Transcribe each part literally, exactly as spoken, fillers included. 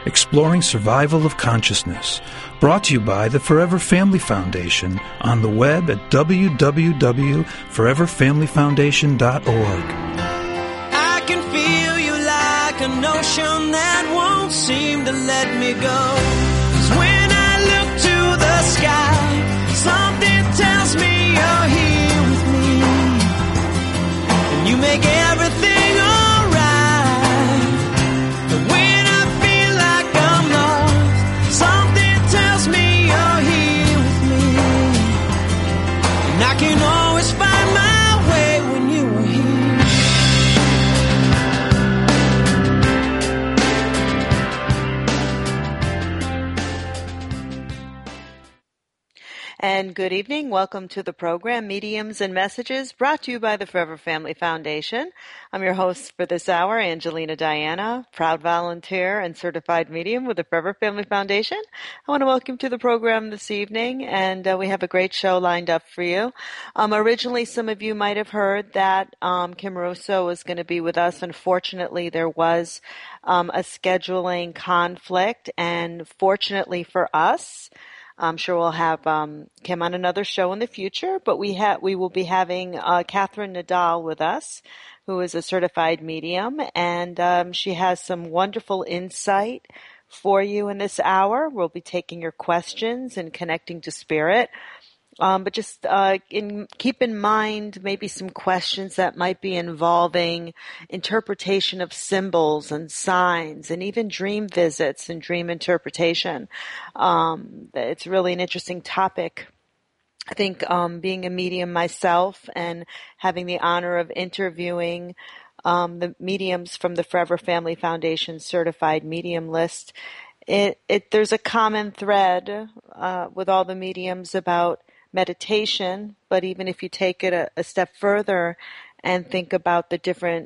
exploring survival of consciousness. Brought to you by the Forever Family Foundation on the web at w w w dot forever family foundation dot org. I can feel you like an ocean that won't seem to let me go. 'Cause when I look to the sky, something tells me you're here with me. And you make everything alright. But when I feel like I'm lost, something tells me you're here with me. And I can always find my way when you are here. And good evening. Welcome to the program, Mediums and Messages, brought to you by the Forever Family Foundation. I'm your host for this hour, Angelina Diana, proud volunteer and certified medium with the Forever Family Foundation. I want to welcome you to the program this evening, and uh, we have a great show lined up for you. Um, originally, some of you might have heard that um, Kim Russo was going to be with us. Unfortunately, there was um, a scheduling conflict, and fortunately for us, I'm sure we'll have um, Kim on another show in the future, but we ha- we will be having uh, Catherine Nadal with us, who is a certified medium, and um, she has some wonderful insight for you in this hour. We'll be taking your questions and connecting to spirit. Um, but just uh, in, keep in mind maybe some questions that might be involving interpretation of symbols and signs and even dream visits and dream interpretation. Um, it's really an interesting topic. I think um, being a medium myself and having the honor of interviewing um, the mediums from the Forever Family Foundation certified medium list, it, it there's a common thread uh, with all the mediums about meditation, but even if you take it a, a step further and think about the different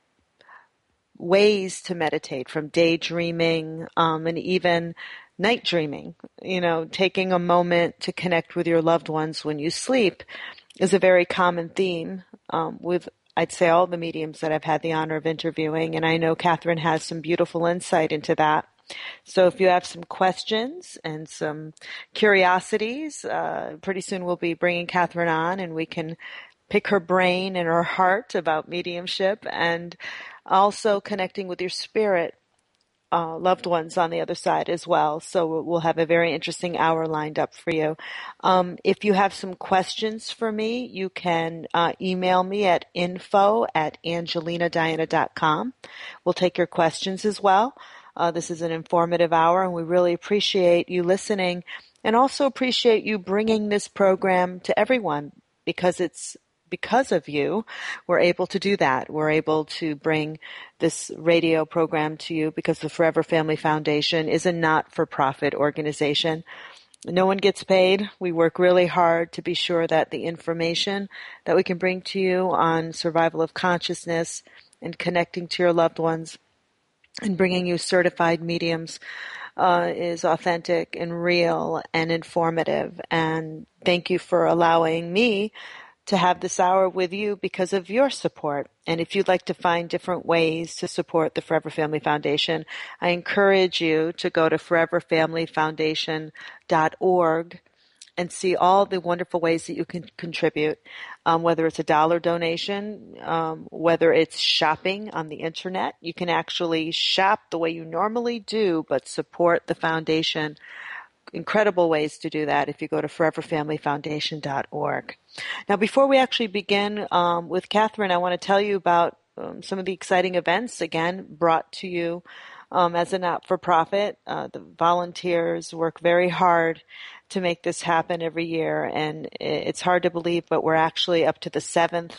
ways to meditate, from daydreaming um, and even night dreaming, you know, taking a moment to connect with your loved ones when you sleep is a very common theme um, with, I'd say, all the mediums that I've had the honor of interviewing, and I know Catherine has some beautiful insight into that. So if you have some questions and some curiosities, uh, pretty soon we'll be bringing Catherine on, and we can pick her brain and her heart about mediumship and also connecting with your spirit uh, loved ones on the other side as well. So we'll have a very interesting hour lined up for you. Um, if you have some questions for me, you can uh, email me at info at angelina diana dot com. We'll take your questions as well. Uh, this is an informative hour, and we really appreciate you listening and also appreciate you bringing this program to everyone, because it's because of you we're able to do that. We're able to bring this radio program to you because the Forever Family Foundation is a not-for-profit organization. No one gets paid. We work really hard to be sure that the information that we can bring to you on survival of consciousness and connecting to your loved ones and bringing you certified mediums uh, is authentic and real and informative. And thank you for allowing me to have this hour with you because of your support. And if you'd like to find different ways to support the Forever Family Foundation, I encourage you to go to forever family foundation dot org and see all the wonderful ways that you can contribute, um, whether it's a dollar donation, um, whether it's shopping on the internet. You can actually shop the way you normally do, but support the foundation. Incredible ways to do that if you go to forever family foundation dot org. Now, before we actually begin um, with Catherine, I want to tell you about um, some of the exciting events, again, brought to you um, as a not-for-profit. Uh, the volunteers work very hard to make this happen every year, and it's hard to believe, but we're actually up to the seventh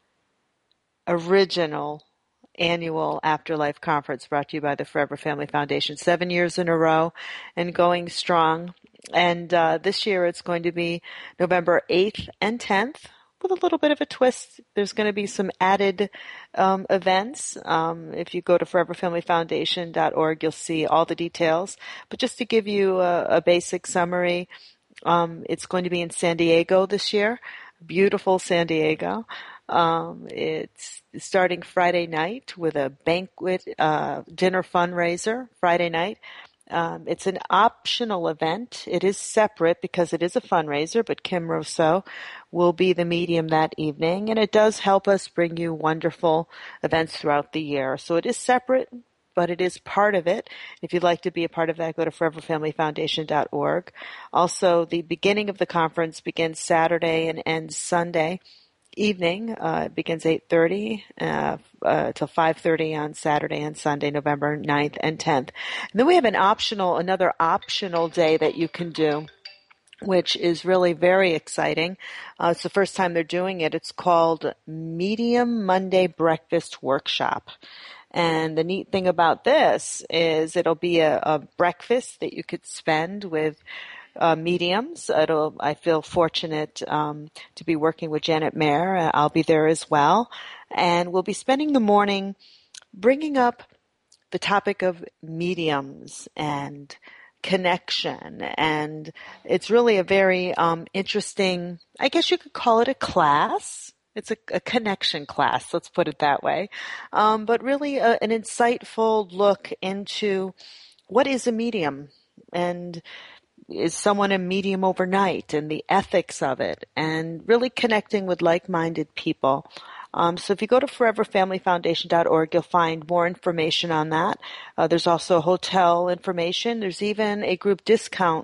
original annual Afterlife Conference brought to you by the Forever Family Foundation, seven years in a row and going strong. And uh, this year it's going to be November eighth and tenth with a little bit of a twist. There's going to be some added um, events. Um, if you go to forever family foundation dot org, you'll see all the details. But just to give you a, a basic summary, um, it's going to be in San Diego this year. Beautiful San Diego. Um, it's starting Friday night with a banquet uh, dinner fundraiser Friday night. Um, it's an optional event. It is separate because it is a fundraiser, but Kim Rousseau will be the medium that evening, and it does help us bring you wonderful events throughout the year. So it is separate, but it is part of it. If you'd like to be a part of that, go to forever family foundation dot org. Also, the beginning of the conference begins Saturday and ends Sunday evening. Uh, it begins eight thirty uh, uh, till five thirty on Saturday and Sunday, November ninth and tenth. And then we have an optional, another optional day that you can do, which is really very exciting. Uh, it's the first time they're doing it. It's called Medium Monday Breakfast Workshop. And the neat thing about this is it'll be a, a breakfast that you could spend with Uh, mediums. It'll, I feel fortunate um, to be working with Janet Mayer. I'll be there as well. And we'll be spending the morning bringing up the topic of mediums and connection. And it's really a very um, interesting, I guess you could call it a class. It's a, a connection class, let's put it that way. Um, but really a, an insightful look into what is a medium, and is someone a medium overnight, and the ethics of it, and really connecting with like-minded people. Um, so if you go to forever family foundation dot org, you'll find more information on that. Uh, there's also hotel information. There's even a group discount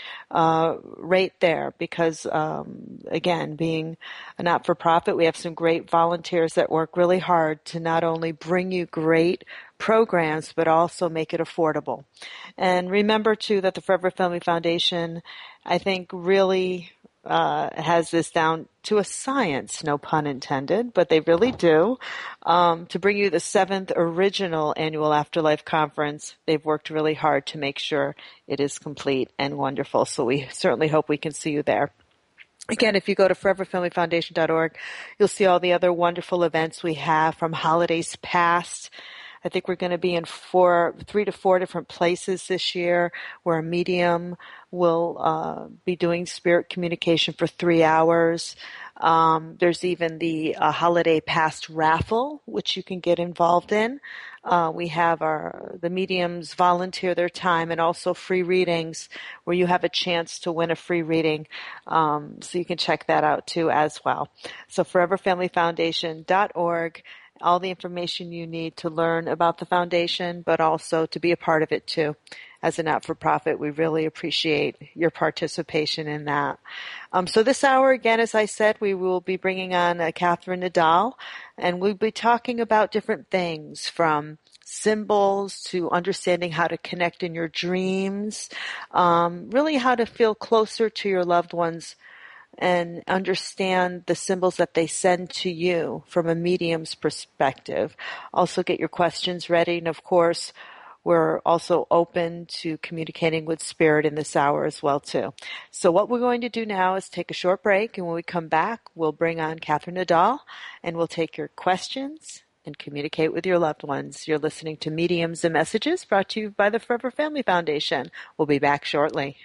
uh, rate there because, um, again, being a not-for-profit, we have some great volunteers that work really hard to not only bring you great programs, but also make it affordable. And remember, too, that the Forever Family Foundation, I think, really uh, has this down to a science, no pun intended, but they really do. Um, to bring you the seventh original annual Afterlife Conference, they've worked really hard to make sure it is complete and wonderful. So we certainly hope we can see you there. Again, if you go to forever family foundation dot org, you'll see all the other wonderful events we have from holidays past. I think we're going to be in four, three to four different places this year where a medium will uh, be doing spirit communication for three hours. Um, there's even the uh, holiday past raffle, which you can get involved in. Uh, we have our the mediums volunteer their time, and also free readings where you have a chance to win a free reading. Um, so you can check that out too as well. So forever family foundation dot org. All the information you need to learn about the foundation, but also to be a part of it too. As a not-for-profit, we really appreciate your participation in that. Um, so this hour, again, as I said, we will be bringing on uh, Catherine Nadal, and we'll be talking about different things from symbols to understanding how to connect in your dreams, um, really how to feel closer to your loved ones and understand the symbols that they send to you from a medium's perspective. Also get your questions ready. And of course, we're also open to communicating with spirit in this hour as well too. So what we're going to do now is take a short break. And when we come back, we'll bring on Catherine Nadal and we'll take your questions and communicate with your loved ones. You're listening to Mediums and Messages brought to you by the Forever Family Foundation. We'll be back shortly.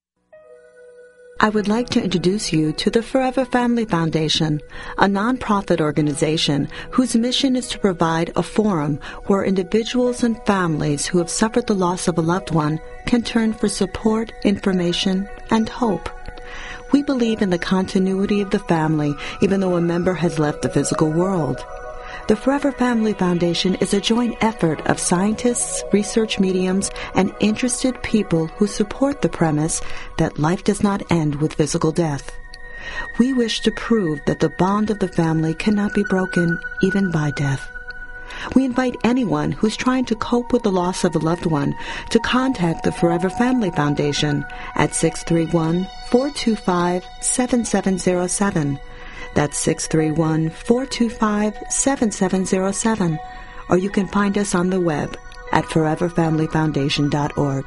I would like to introduce you to the Forever Family Foundation, a nonprofit organization whose mission is to provide a forum where individuals and families who have suffered the loss of a loved one can turn for support, information, and hope. We believe in the continuity of the family, even though a member has left the physical world. The Forever Family Foundation is a joint effort of scientists, research mediums, and interested people who support the premise that life does not end with physical death. We wish to prove that the bond of the family cannot be broken even by death. We invite anyone who's trying to cope with the loss of a loved one to contact the Forever Family Foundation at six three one, four two five, seven seven zero seven. That's six three one, four two five, seven seven zero seven. Or you can find us on the web at forever family foundation dot org.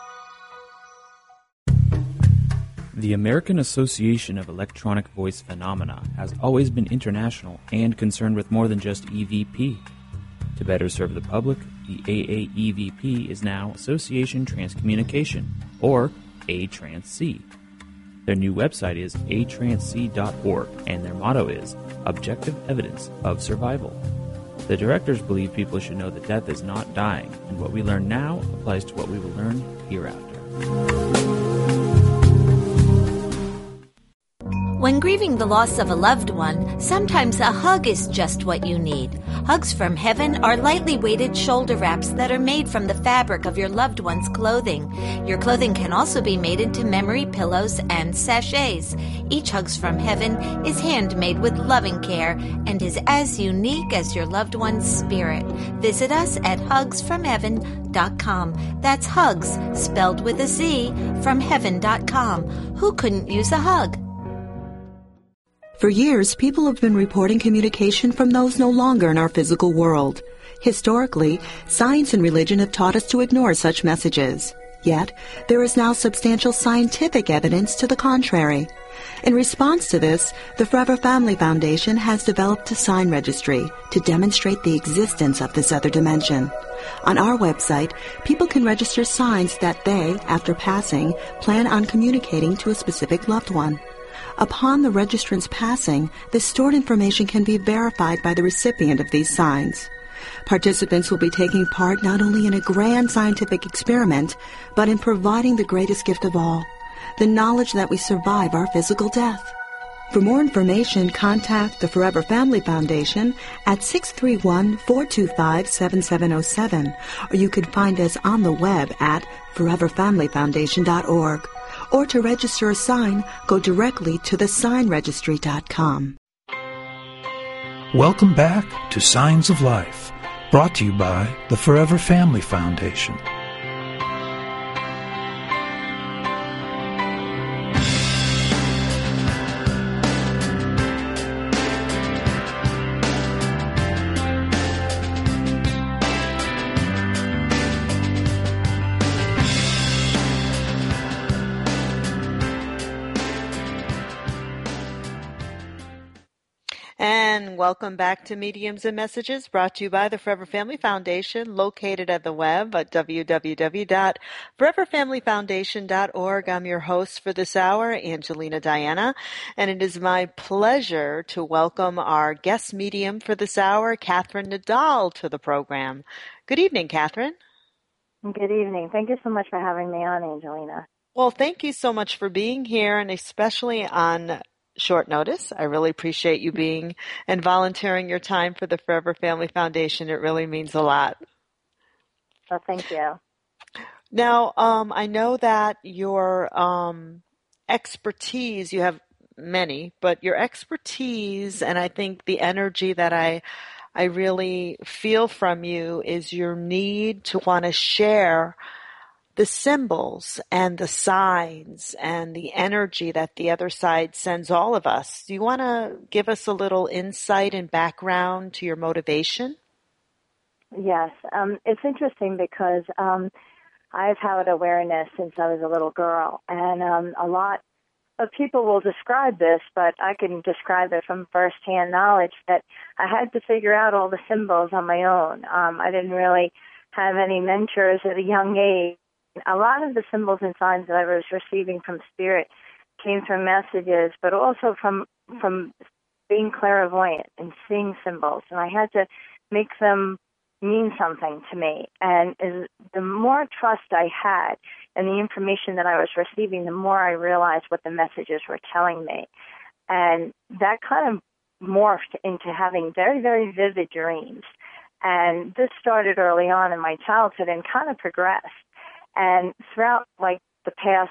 The American Association of Electronic Voice Phenomena has always been international and concerned with more than just E V P. To better serve the public, the A A E V P is now Association Transcommunication, or A Trans C. Their new website is a trance c dot org, and their motto is Objective Evidence of Survival. The directors believe people should know that death is not dying, and what we learn now applies to what we will learn hereafter. When grieving the loss of a loved one, sometimes a hug is just what you need. Hugs from Heaven are lightly weighted shoulder wraps that are made from the fabric of your loved one's clothing. Your clothing can also be made into memory pillows and sachets. Each Hugs from Heaven is handmade with loving care and is as unique as your loved one's spirit. Visit us at hugs from heaven dot com. That's hugs, spelled with a Z, from heaven dot com. Who couldn't use a hug? For years, people have been reporting communication from those no longer in our physical world. Historically, science and religion have taught us to ignore such messages. Yet, there is now substantial scientific evidence to the contrary. In response to this, the Forever Family Foundation has developed a sign registry to demonstrate the existence of this other dimension. On our website, people can register signs that they, after passing, plan on communicating to a specific loved one. Upon the registrant's passing, the stored information can be verified by the recipient of these signs. Participants will be taking part not only in a grand scientific experiment, but in providing the greatest gift of all, the knowledge that we survive our physical death. For more information, contact the Forever Family Foundation at six three one, four two five, seven seven zero seven, or you can find us on the web at forever family foundation dot org. Or to register a sign, go directly to the sign registry dot com. Welcome back to Signs of Life, brought to you by the Forever Family Foundation. And welcome back to Mediums and Messages, brought to you by the Forever Family Foundation, located at the web at w w w dot forever family foundation dot org. I'm your host for this hour, Angelina Diana, and it is my pleasure to welcome our guest medium for this hour, Catherine Nadal, to the program. Good evening, Catherine. Good evening. Thank you so much for having me on, Angelina. Well, thank you so much for being here, and especially on short notice. I really appreciate you being and volunteering your time for the Forever Family Foundation. It really means a lot. Well, thank you. Now, um, I know that your um, expertise, you have many, but your expertise, and I think the energy that I I really feel from you is your need to want to share the symbols and the signs and the energy that the other side sends all of us. Do you want to give us a little insight and background to your motivation? Yes. Um, it's interesting because um, I've had awareness since I was a little girl, and um, a lot of people will describe this, but I can describe it from firsthand knowledge that I had to figure out all the symbols on my own. Um, I didn't really have any mentors at a young age. A lot of the symbols and signs that I was receiving from Spirit came from messages, but also from from being clairvoyant and seeing symbols. And I had to make them mean something to me. And as, the more trust I had in the information that I was receiving, the more I realized what the messages were telling me. And that kind of morphed into having very, very vivid dreams. And this started early on in my childhood and kind of progressed. And throughout, like, the past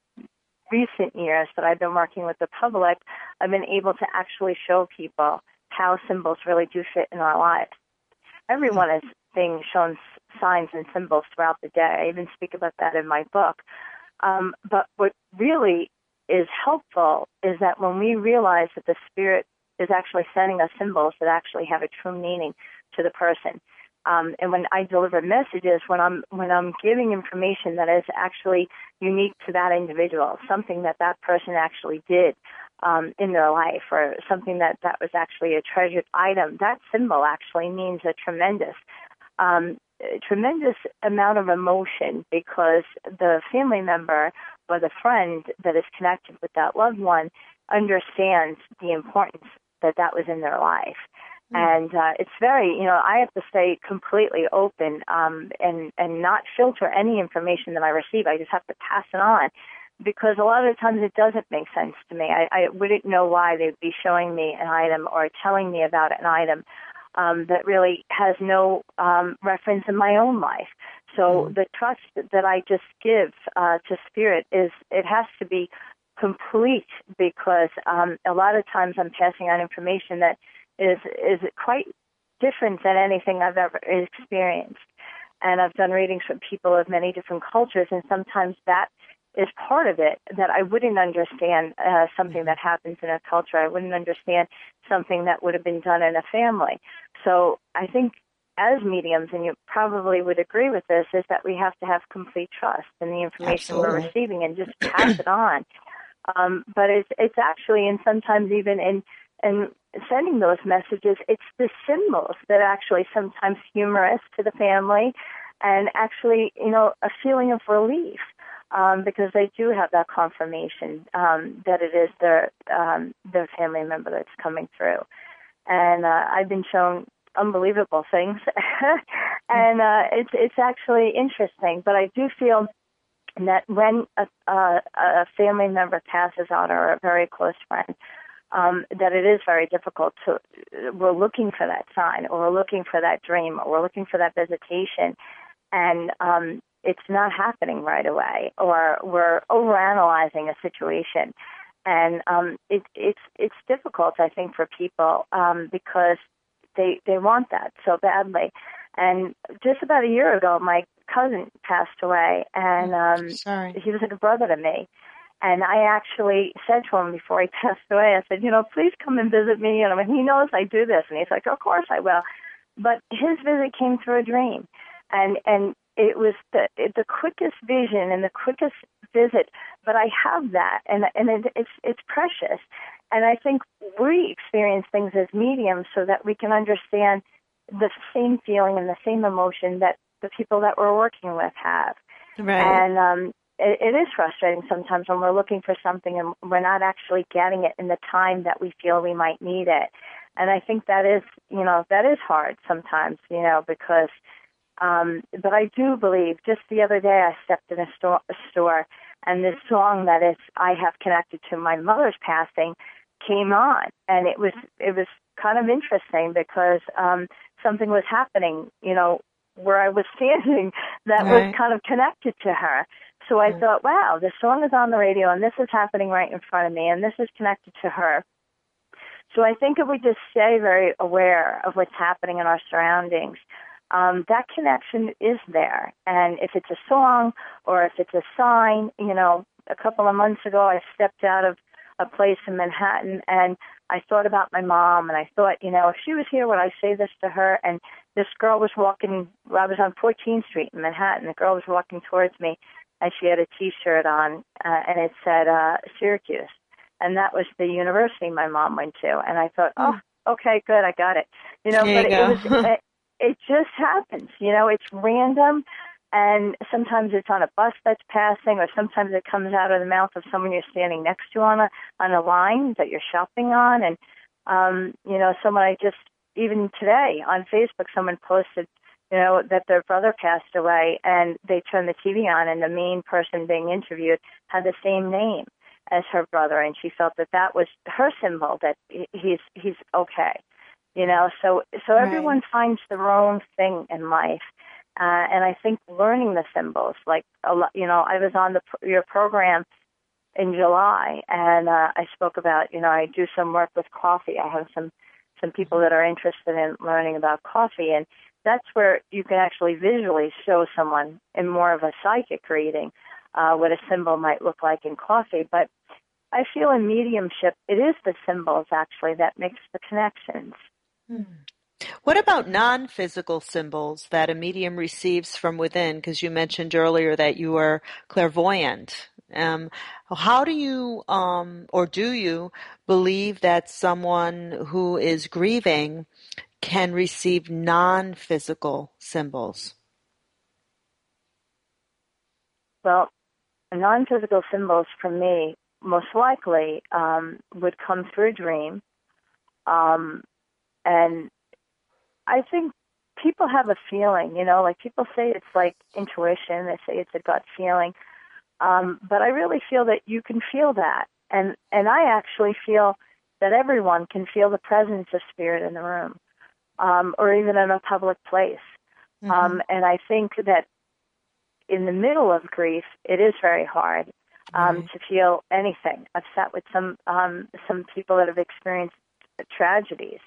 recent years that I've been working with the public, I've been able to actually show people how symbols really do fit in our lives. Everyone is being shown signs and symbols throughout the day. I even speak about that in my book. Um, but what really is helpful is that when we realize that the Spirit is actually sending us symbols that actually have a true meaning to the person. Um, and when I deliver messages, when I'm when I'm giving information that is actually unique to that individual, something that that person actually did um, in their life, or something that, that was actually a treasured item, that symbol actually means a tremendous um, a tremendous amount of emotion because the family member or the friend that is connected with that loved one understands the importance that that was in their life. And uh, it's very, you know, I have to stay completely open um, and, and not filter any information that I receive. I just have to pass it on because a lot of the times it doesn't make sense to me. I, I wouldn't know why they'd be showing me an item or telling me about an item um, that really has no um, reference in my own life. So mm-hmm. the trust that I just give uh, to Spirit is, it has to be complete because um, a lot of times I'm passing on information that is is quite different than anything I've ever experienced. And I've done readings from people of many different cultures, and sometimes that is part of it, that I wouldn't understand uh, something that happens in a culture. I wouldn't understand something that would have been done in a family. So I think as mediums, and you probably would agree with this, is that we have to have complete trust in the information Absolutely. We're receiving and just pass it on. Um, but it's, it's actually, and sometimes even in And sending those messages, it's the symbols that are actually sometimes humorous to the family and actually, you know, a feeling of relief um, because they do have that confirmation um, that it is their, um, their family member that's coming through. And uh, I've been shown unbelievable things. and uh, it's, it's actually interesting. But I do feel that when a, a, a family member passes on or a very close friend, Um, that it is very difficult to, we're looking for that sign or we're looking for that dream or we're looking for that visitation and um, it's not happening right away or we're overanalyzing a situation. And um, it, it's it's difficult, I think, for people um, because they, they want that so badly. And just about a year ago, my cousin passed away and um, Sorry. he was like a brother to me. And I actually said to him before he passed away, I said, you know, please come and visit me. And I mean, he knows I do this. And he's like, of course I will. But his visit came through a dream. And and it was the the quickest vision and the quickest visit. But I have that. And and it, it's it's precious. And I think we experience things as mediums so that we can understand the same feeling and the same emotion that the people that we're working with have. Right. And um It, it is frustrating sometimes when we're looking for something and we're not actually getting it in the time that we feel we might need it. And I think that is, you know, that is hard sometimes, you know, because, um, but I do believe just the other day I stepped in a store, a store and this song that is, I have connected to my mother's passing came on. And it was, it was kind of interesting because um, something was happening, you know, where I was standing that right. was kind of connected to her. So I right. thought, wow, the song is on the radio and this is happening right in front of me and this is connected to her. So I think if we just stay very aware of what's happening in our surroundings, um, that connection is there. And if it's a song or if it's a sign, you know, a couple of months ago I stepped out of a place in Manhattan and I thought about my mom and I thought, you know, if she was here, would I say this to her? And this girl was walking, I was on fourteenth Street in Manhattan. The girl was walking towards me and she had a T-shirt on uh, and it said uh, Syracuse. And that was the university my mom went to. And I thought, oh, okay, good, I got it. You know, there but you it was, it, it just happens, you know, it's random. And sometimes it's on a bus that's passing, or sometimes it comes out of the mouth of someone you're standing next to on a on a line that you're shopping on. And, um, you know, someone I just, even today on Facebook, someone posted, you know, that their brother passed away, and they turned the T V on, and the main person being interviewed had the same name as her brother, and she felt that that was her symbol, that he's he's okay, you know. So so right. everyone finds their own thing in life. Uh, and I think learning the symbols, like, a lot, you know, I was on the your program in July, and uh, I spoke about, you know, I do some work with coffee. I have some, some people that are interested in learning about coffee, and that's where you can actually visually show someone in more of a psychic reading uh, what a symbol might look like in coffee. But I feel in mediumship, it is the symbols, actually, that makes the connections. Hmm. What about non-physical symbols that a medium receives from within? Because you mentioned earlier that you are clairvoyant. Um, how do you, um, or do you believe that someone who is grieving can receive non-physical symbols? Well, non-physical symbols for me most likely um, would come through a dream. Um, and I think people have a feeling, you know, like people say it's like intuition, they say it's a gut feeling. Um, but I really feel that you can feel that. And, and I actually feel that everyone can feel the presence of spirit in the room, um, or even in a public place. Mm-hmm. Um, and I think that in the middle of grief, it is very hard um, right. to feel anything. I've sat with some um, some people that have experienced tragedies,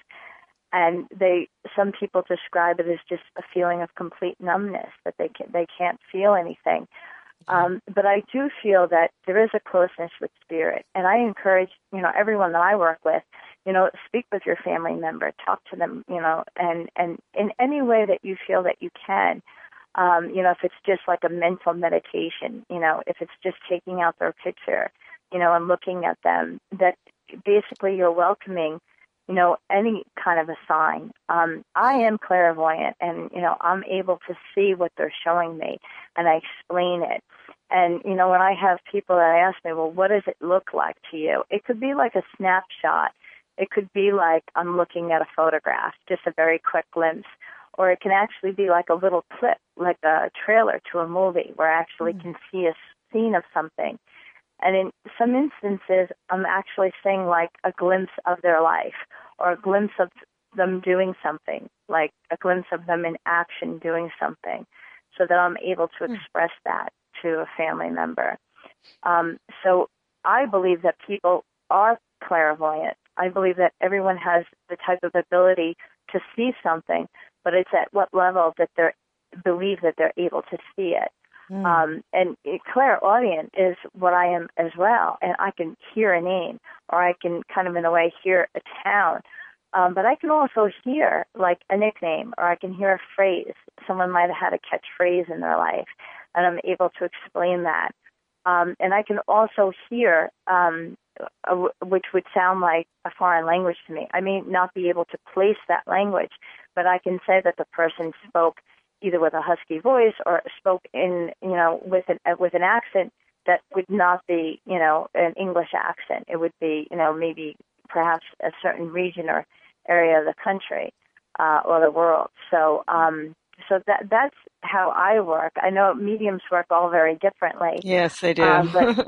and they some people describe it as just a feeling of complete numbness, that they can, they can't feel anything. Um, but I do feel that there is a closeness with spirit, and I encourage, you know, everyone that I work with, you know, speak with your family member, talk to them, you know, and, and in any way that you feel that you can, um, you know, if it's just like a mental meditation, you know, if it's just taking out their picture, you know, and looking at them, that basically you're welcoming, you know, any kind of a sign. Um, I am clairvoyant, and, you know, I'm able to see what they're showing me, and I explain it. And, you know, when I have people that ask me, well, what does it look like to you? It could be like a snapshot. It could be like I'm looking at a photograph, just a very quick glimpse. Or it can actually be like a little clip, like a trailer to a movie where I actually mm. can see a scene of something. And in some instances, I'm actually seeing like a glimpse of their life, or a glimpse of them doing something, like a glimpse of them in action doing something, so that I'm able to mm. express that to a family member. Um, so I believe that people are clairvoyant. I believe that everyone has the type of ability to see something, but it's at what level that they believe that they're able to see it. Mm. Um, and clairaudient is what I am as well, and I can hear a name, or I can kind of in a way hear a town, um, but I can also hear like a nickname, or I can hear a phrase. Someone might have had a catchphrase in their life, and I'm able to explain that. Um, and I can also hear, um, a, which would sound like a foreign language to me. I may not be able to place that language, but I can say that the person spoke either with a husky voice or spoke in, you know, with an with an accent that would not be, you know, an English accent. It would be, you know, maybe perhaps a certain region or area of the country uh, or the world. So, um, so that that's how I work. I know mediums work all very differently. Yes, they do. Um, but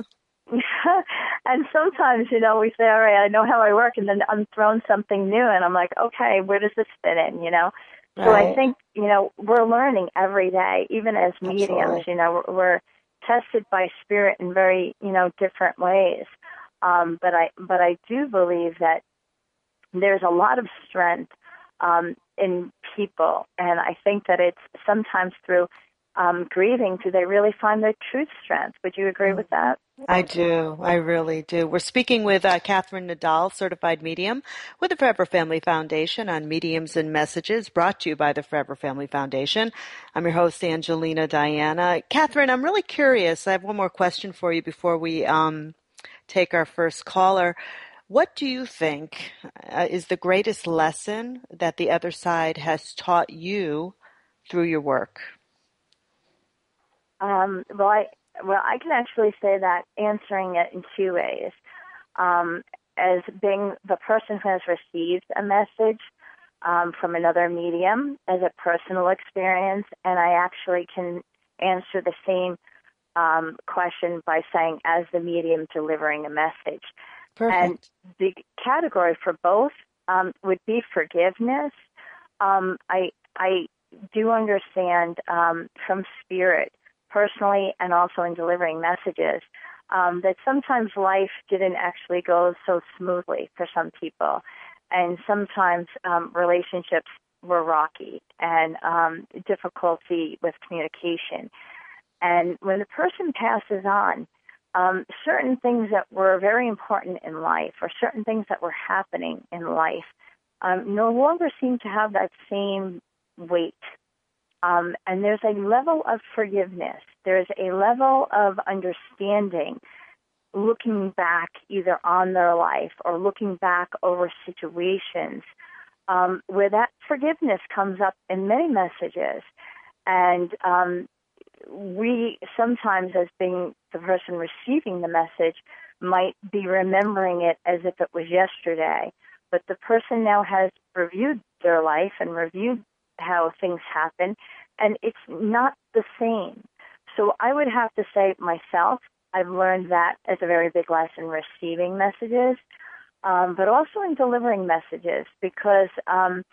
and sometimes, you know, we say, all right, I know how I work, and then I'm thrown something new, and I'm like, okay, where does this fit in, you know? Right. So I think, you know, we're learning every day, even as mediums. Absolutely. You know, we're, we're tested by spirit in very, you know, different ways. Um, but I, but I do believe that there's a lot of strength um, in people, and I think that it's sometimes through um, grieving do they really find their true strength. Would you agree with that? I do. I really do. We're speaking with uh, Catherine Nadal, certified medium with the Forever Family Foundation on Mediums and Messages, brought to you by the Forever Family Foundation. I'm your host, Angelina Diana. Catherine, I'm really curious. I have one more question for you before we um, take our first caller. What do you think uh, is the greatest lesson that the other side has taught you through your work? Um, well, I, well, I can actually say that answering it in two ways. Um, as being the person who has received a message um, from another medium as a personal experience, and I actually can answer the same um, question by saying as the medium delivering a message. Perfect. And the category for both um, would be forgiveness. Um, I I do understand um, from spirit, personally, and also in delivering messages, um, that sometimes life didn't actually go so smoothly for some people, and sometimes um, relationships were rocky and um, difficulty with communication. And when the person passes on, um, certain things that were very important in life, or certain things that were happening in life, um, no longer seem to have that same weight. Um, and there's a level of forgiveness. There's a level of understanding, looking back either on their life or looking back over situations, um, where that forgiveness comes up in many messages. And um, we sometimes, as being the person receiving the message, might be remembering it as if it was yesterday. But the person now has reviewed their life and reviewed how things happen, and it's not the same. So I would have to say myself, I've learned that as a very big lesson, receiving messages, um, but also in delivering messages, because um,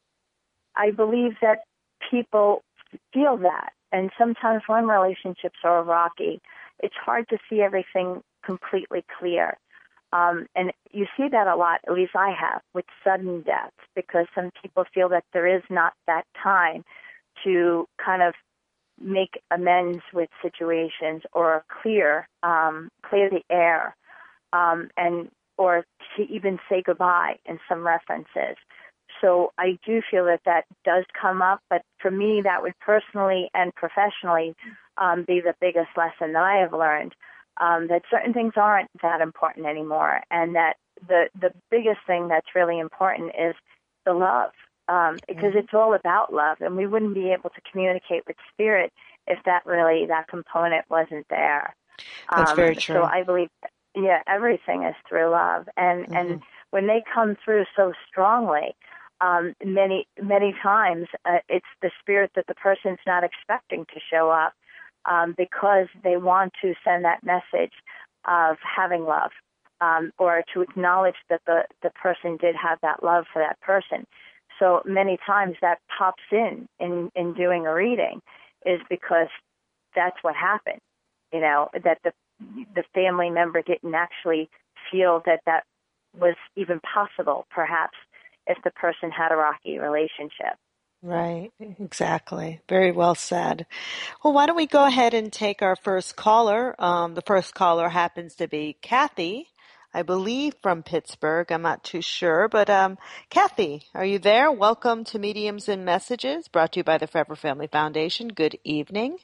I believe that people feel that. And sometimes when relationships are rocky, it's hard to see everything completely clear. Um, and you see that a lot, at least I have, with sudden deaths, because some people feel that there is not that time to kind of make amends with situations or clear um, clear the air, um, and or to even say goodbye in some references. So I do feel that that does come up, but for me, that would personally and professionally um, be the biggest lesson that I have learned, um, that certain things aren't that important anymore, and that the, the biggest thing that's really important is the love, um, because it's all about love, and we wouldn't be able to communicate with spirit if that really, that component wasn't there. That's um, very true. So I believe, yeah, everything is through love, and, mm-hmm. and when they come through so strongly, Um, many, many times uh, it's the spirit that the person's not expecting to show up, um, because they want to send that message of having love, um, or to acknowledge that the, the person did have that love for that person. So many times that pops in, in in doing a reading, is because that's what happened, you know, that the the family member didn't actually feel that that was even possible, perhaps, if the person had a rocky relationship. Right, exactly. Very well said. Well, why don't we go ahead and take our first caller? Um, the first caller happens to be Kathy, I believe from Pittsburgh. I'm not too sure, but um, Kathy, are you there? Welcome to Mediums and Messages, brought to you by the Forever Family Foundation. Good evening.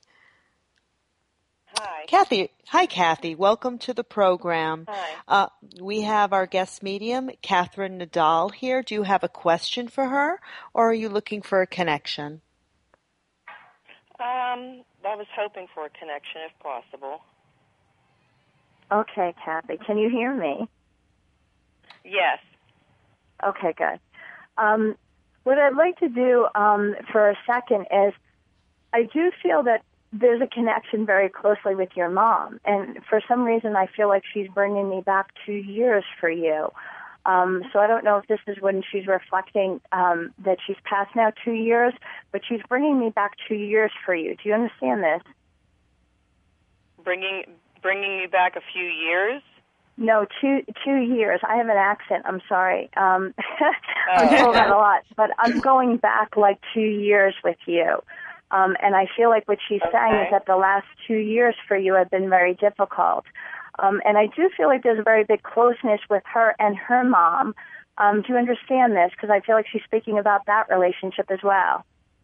Hi. Kathy, hi Kathy. Welcome to the program. Hi. Uh, we have our guest medium, Catherine Nadal, here. Do you have a question for her, or are you looking for a connection? Um, I was hoping for a connection, if possible. Okay, Kathy. Can you hear me? Yes. Okay, good. Um, what I'd like to do um, for a second is, I do feel that there's a connection very closely with your mom, and for some reason I feel like she's bringing me back two years for you. Um, so I don't know if this is when she's reflecting um, that she's passed now two years, but she's bringing me back two years for you. Do you understand this? Bringing bringing me back a few years? No, two two years. I have an accent. I'm sorry. Um, I'm told that a lot, but I'm going back like two years with you. Um, and I feel like what she's okay. saying is that the last two years for you have been very difficult. Um, and I do feel like there's a very big closeness with her and her mom. Um, do you understand this? Because I feel like she's speaking about that relationship as well.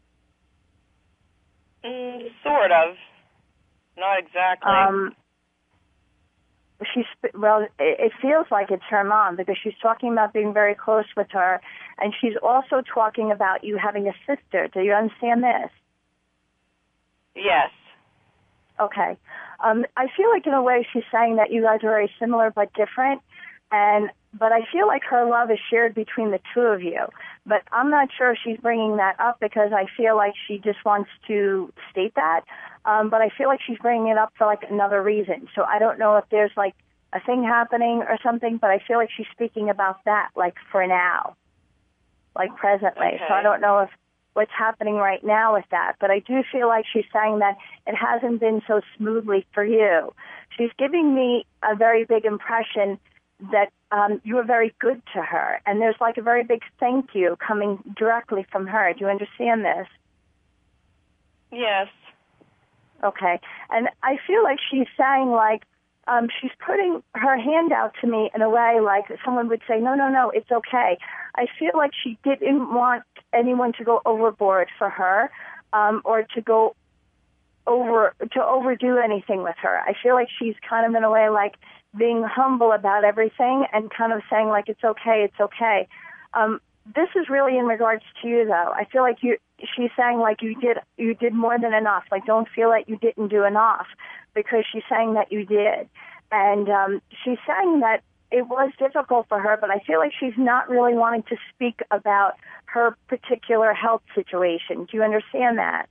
Mm, sort of. Not exactly. Um, she's well, it, it feels like it's her mom, because she's talking about being very close with her, and she's also talking about you having a sister. Do you understand this? Yes. Okay. Um, I feel like in a way she's saying that you guys are very similar but different, and but I feel like her love is shared between the two of you. But I'm not sure she's bringing that up, because I feel like she just wants to state that. Um, but I feel like she's bringing it up for like another reason. So I don't know if there's like a thing happening or something, but I feel like she's speaking about that, like for now, like presently. Okay. So I don't know if what's happening right now with that. But I do feel like she's saying that it hasn't been so smoothly for you. She's giving me a very big impression that um, you were very good to her. And there's like a very big thank you coming directly from her. Do you understand this? Yes. Okay. And I feel like she's saying like, Um, she's putting her hand out to me in a way like someone would say, no, no, no, it's okay. I feel like she didn't want anyone to go overboard for her, um, or to go over, to overdo anything with her. I feel like she's kind of in a way like being humble about everything and kind of saying like, it's okay, it's okay. Um, this is really in regards to you, though. I feel like you. She's saying like you did you did more than enough. Like don't feel like you didn't do enough, because she's saying that you did, and um, she's saying that it was difficult for her. But I feel like she's not really wanting to speak about her particular health situation. Do you understand that?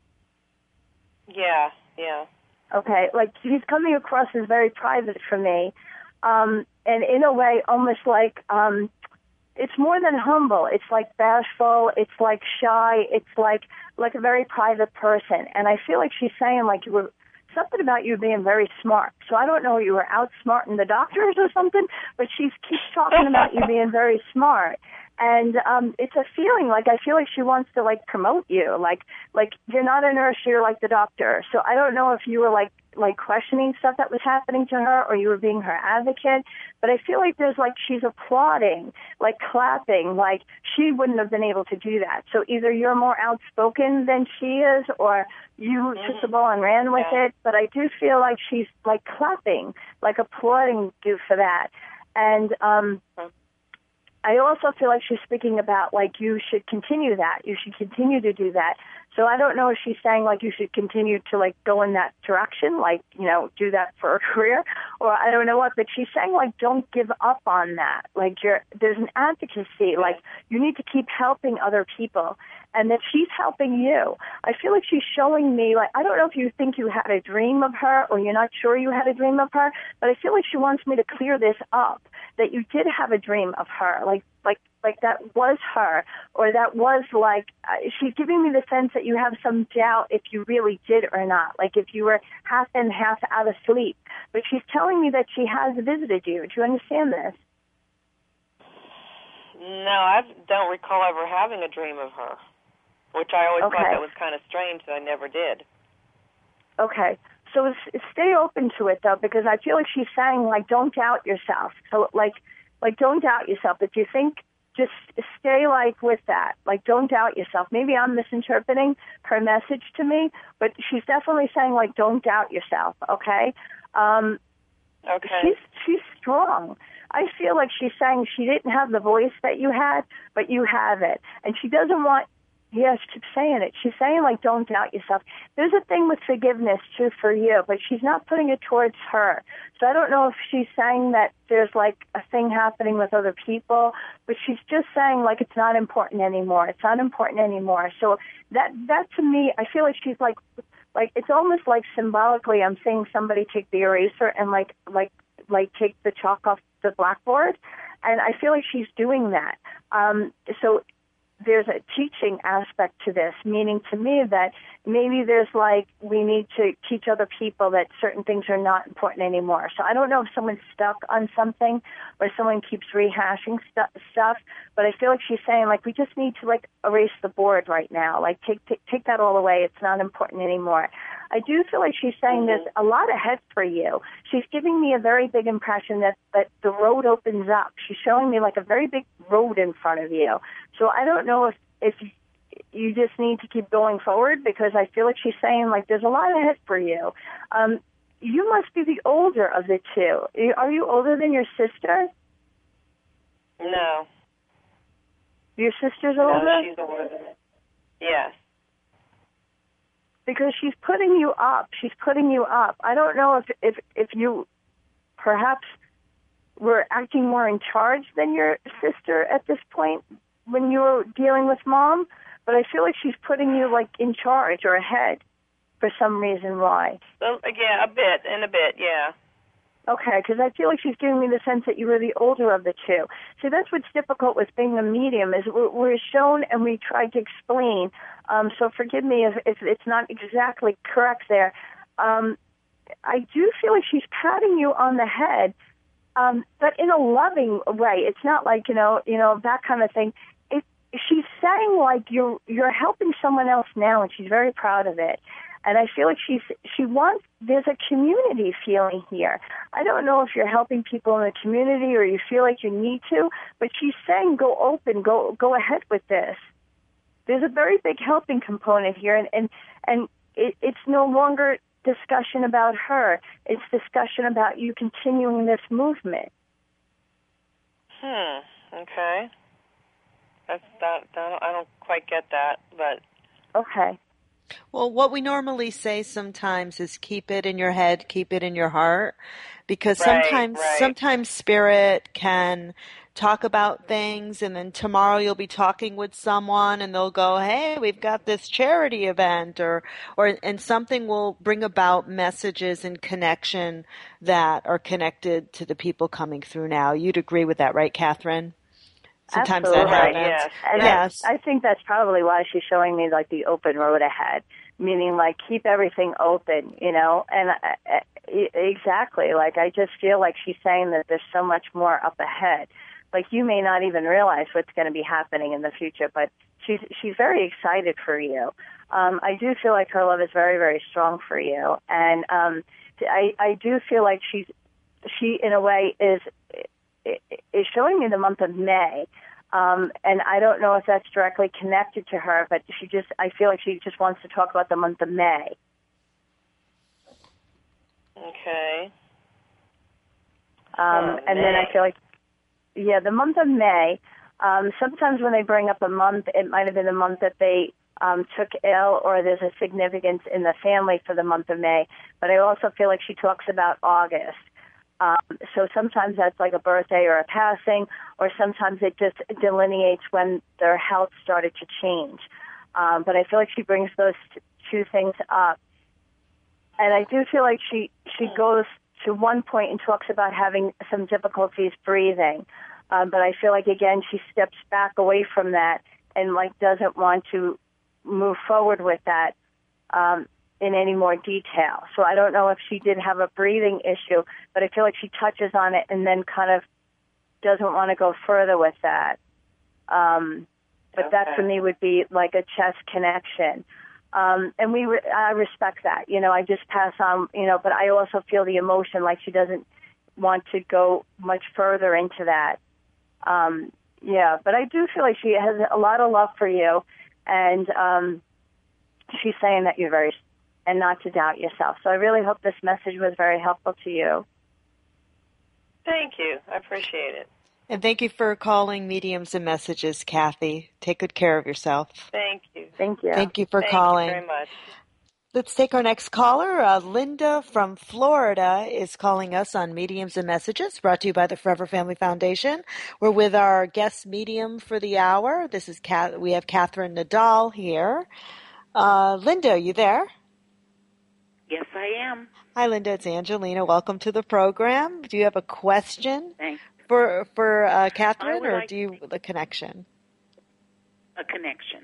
Yeah, yeah. Okay, like she's coming across as very private for me, um, and in a way, almost like. Um, It's more than humble. It's like bashful. It's like shy. It's like like a very private person. And I feel like she's saying like you were something about you being very smart. So I don't know, you were outsmarting the doctors or something, but she keeps talking about you being very smart. And um, it's a feeling like I feel like she wants to like promote you. Like like you're not a nurse, you're like the doctor. So I don't know if you were like like questioning stuff that was happening to her, or you were being her advocate. But I feel like there's like she's applauding, like clapping, like she wouldn't have been able to do that. So either you're more outspoken than she is, or you mm-hmm. took the ball and ran with yeah. it. But I do feel like she's like clapping, like applauding you for that. And um, I also feel like she's speaking about like you should continue that. You should continue to do that. So I don't know if she's saying like you should continue to like go in that direction, like, you know, do that for a career, or I don't know what, but she's saying like don't give up on that. Like you're, there's an advocacy, like you need to keep helping other people, and that she's helping you. I feel like she's showing me, like, I don't know if you think you had a dream of her or you're not sure you had a dream of her, but I feel like she wants me to clear this up, that you did have a dream of her, like, like, like that was her, or that was like, uh, she's giving me the sense that you have some doubt if you really did or not, like if you were half in, half out of sleep. But she's telling me that she has visited you. Do you understand this? No, I don't recall ever having a dream of her, which I always okay. thought that was kind of strange that I never did. Okay. So it's, stay open to it, though, because I feel like she's saying, like, don't doubt yourself. So, like, like don't doubt yourself. If you think, just stay, like, with that. Like, don't doubt yourself. Maybe I'm misinterpreting her message to me, but she's definitely saying, like, don't doubt yourself, okay? Um, okay. She's, she's strong. I feel like she's saying she didn't have the voice that you had, but you have it. And she doesn't want... Yes, she keeps saying it. She's saying, like, don't doubt yourself. There's a thing with forgiveness, too, for you, but she's not putting it towards her. So I don't know if she's saying that there's, like, a thing happening with other people, but she's just saying, like, it's not important anymore. It's not important anymore. So that, that to me, I feel like she's, like, like it's almost like symbolically I'm seeing somebody take the eraser and, like, like, like take the chalk off the blackboard, and I feel like she's doing that. Um, so there's a teaching aspect to this, meaning to me that maybe there's like we need to teach other people that certain things are not important anymore. So I don't know if someone's stuck on something or someone keeps rehashing stu- stuff, but I feel like she's saying like we just need to like erase the board right now, like take take, take that all away. It's not important anymore. I do feel like she's saying there's a lot ahead for you. She's giving me a very big impression that, that the road opens up. She's showing me like a very big road in front of you. So I don't know if, if you just need to keep going forward, because I feel like she's saying like there's a lot ahead for you. Um, you must be the older of the two. Are you older than your sister? No. Your sister's older? No, she's older than me. Yes. Because she's putting you up. She's putting you up. I don't know if, if, if you perhaps were acting more in charge than your sister at this point when you were dealing with mom, but I feel like she's putting you like in charge or ahead for some reason. Why? Well, yeah, a bit, in a bit, yeah. Okay, because I feel like she's giving me the sense that you were the older of the two. See, that's what's difficult with being a medium, is we're, we're shown and we try to explain. Um, so forgive me if, if it's not exactly correct there. Um, I do feel like she's patting you on the head, um, but in a loving way. It's not like, you know, you know, that kind of thing. It, she's saying like you're you're helping someone else now, and she's very proud of it. And I feel like she's she wants, there's a community feeling here. I don't know if you're helping people in the community or you feel like you need to, but she's saying go open, go go ahead with this. There's a very big helping component here, and, and, and it, it's no longer discussion about her. It's discussion about you continuing this movement. Hmm, okay. That's that. that I don't quite get that, but Okay. Well, what we normally say sometimes is keep it in your head, keep it in your heart, because Right, sometimes right. sometimes spirit can talk about things, and then tomorrow you'll be talking with someone and they'll go, "Hey, we've got this charity event," or or and something will bring about messages and connection that are connected to the people coming through now. You'd agree with that, right, Catherine? Sometimes Absolutely. that happens. Yes. And Yes. I, I think that's probably why she's showing me like the open road ahead, meaning like keep everything open, you know. And I, I, exactly, like I just feel like she's saying that there's so much more up ahead. Like you may not even realize what's going to be happening in the future, but she's she's very excited for you. Um, I do feel like her love is very, very strong for you, and um, I I do feel like she's she in a way is. is showing me the month of May, um, and I don't know if that's directly connected to her, but she just, I feel like she just wants to talk about the month of May. Okay. Um, oh, and May. then I feel like, yeah, the month of May, um, sometimes when they bring up a month, it might have been the month that they um, took ill, or there's a significance in the family for the month of May, but I also feel like she talks about August. Um, so sometimes that's like a birthday or a passing, or sometimes it just delineates when their health started to change. Um, but I feel like she brings those t- two things up. And I do feel like she, she goes to one point and talks about having some difficulties breathing. Um, but I feel like, again, she steps back away from that and, like, doesn't want to move forward with that. Um, in any more detail. So I don't know if she did have a breathing issue, but I feel like she touches on it and then kind of doesn't want to go further with that. Um, but Okay. that for me would be like a chest connection. Um, and we, re- I respect that, you know, I just pass on, you know, but I also feel the emotion, like she doesn't want to go much further into that. Um, yeah, but I do feel like she has a lot of love for you, and um, she's saying that you're very, and not to doubt yourself. So I really hope this message was very helpful to you. Thank you. I appreciate it. And thank you for calling Mediums and Messages, Kathy. Take good care of yourself. Thank you. Thank you. Thank you for Thank calling. you very much. Let's take our next caller. Uh, Linda from Florida is calling us on Mediums and Messages, brought to you by the Forever Family Foundation. We're with our guest medium for the hour. This is Kat- we have Catherine Nadal here. Uh, Linda, are you there? Yes, I am. Hi, Linda. It's Angelina. Welcome to the program. Do you have a question Thanks. for for uh, I Catherine, would or like do you the connection? A connection.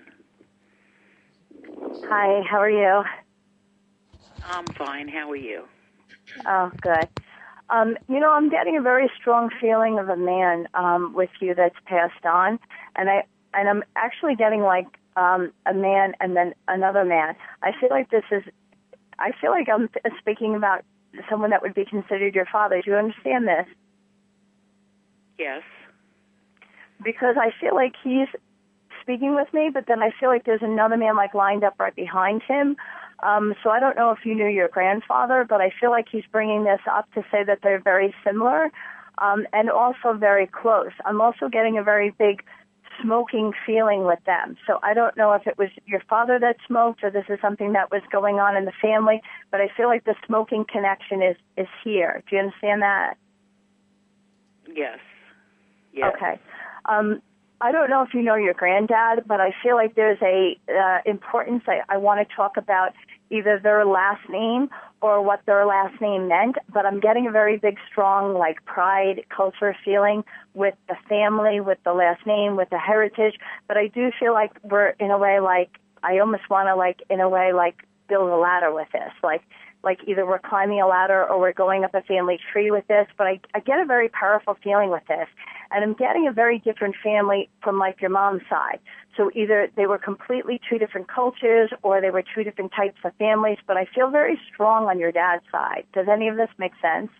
Hi, how are you? I'm fine. How are you? Oh, good. Um, you know, I'm getting a very strong feeling of a man um, with you that's passed on, and I and I'm actually getting like um, a man and then another man. I feel like this is. I feel like I'm speaking about someone that would be considered your father. Do you understand this? Yes. Because I feel like he's speaking with me, but then I feel like there's another man like lined up right behind him. Um, so I don't know if you knew your grandfather, but I feel like he's bringing this up to say that they're very similar um, and also very close. I'm also getting a very big smoking feeling with them. So I don't know if it was your father that smoked or this is something that was going on in the family, but I feel like the smoking connection is, is here. Do you understand that? Yes. Yes. Okay. Um, I don't know if you know your granddad, but I feel like there's a uh, importance. I, I want to talk about either their last name or what their last name meant, but I'm getting a very big, strong, like, pride, culture feeling with the family, with the last name, with the heritage, but I do feel like we're, in a way, like, I almost want to, like, in a way, like, build a ladder with this, like, like either we're climbing a ladder or we're going up a family tree with this, but I, I get a very powerful feeling with this. And I'm getting a very different family from, like, your mom's side. So either they were completely two different cultures or they were two different types of families, but I feel very strong on your dad's side. Does any of this make sense?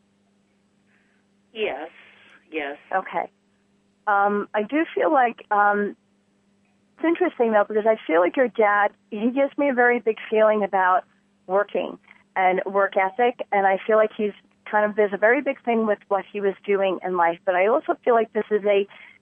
Yes. Yes. Okay. Um, I do feel like um, it's interesting, though, because I feel like your dad, he gives me a very big feeling about working and work ethic, and I feel like he's kind of, there's a very big thing with what he was doing in life, but I also feel like this is a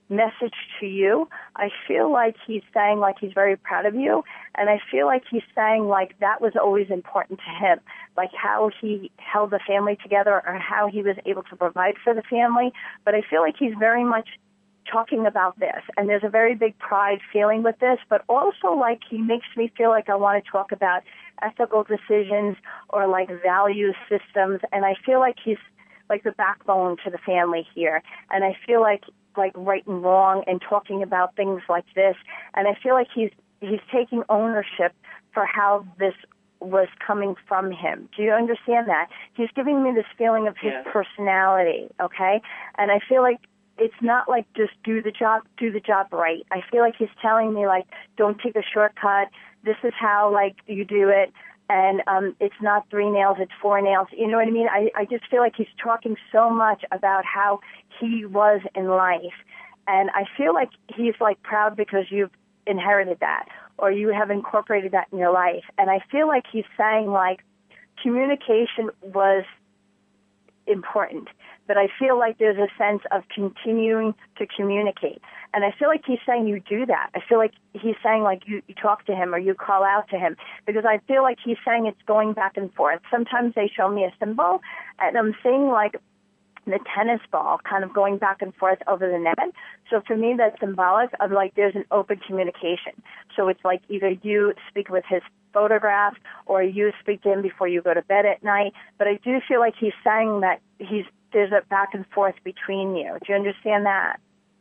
message to you. I feel like he's saying like he's very proud of you, and I feel like he's saying like that was always important to him, like how he held the family together or how he was able to provide for the family. But I feel like he's very much talking about this, and there's a very big pride feeling with this, but also like he makes me feel like I want to talk about ethical decisions or like value systems, and I feel like he's like the backbone to the family here, and I feel like like right and wrong and talking about things like this, and I feel like he's he's taking ownership for how this was coming from him. Do you understand that? He's giving me this feeling of his Yes. personality, okay? And I feel like it's not like just do the job, do the job right. I feel like he's telling me like, don't take a shortcut. This is how like you do it. And um, it's not three nails, it's four nails. You know what I mean? I, I just feel like he's talking so much about how he was in life. And I feel like he's like proud because you've inherited that or you have incorporated that in your life. And I feel like he's saying like communication was important, but I feel like there's a sense of continuing to communicate. And I feel like he's saying you do that. I feel like he's saying like you, you talk to him or you call out to him, because I feel like he's saying it's going back and forth. Sometimes they show me a symbol and I'm seeing like the tennis ball kind of going back and forth over the net. So for me, that's symbolic of like there's an open communication. So it's like either you speak with his photograph or you speak to him before you go to bed at night. But I do feel like he's saying that he's there's a back and forth between you. Do you understand that?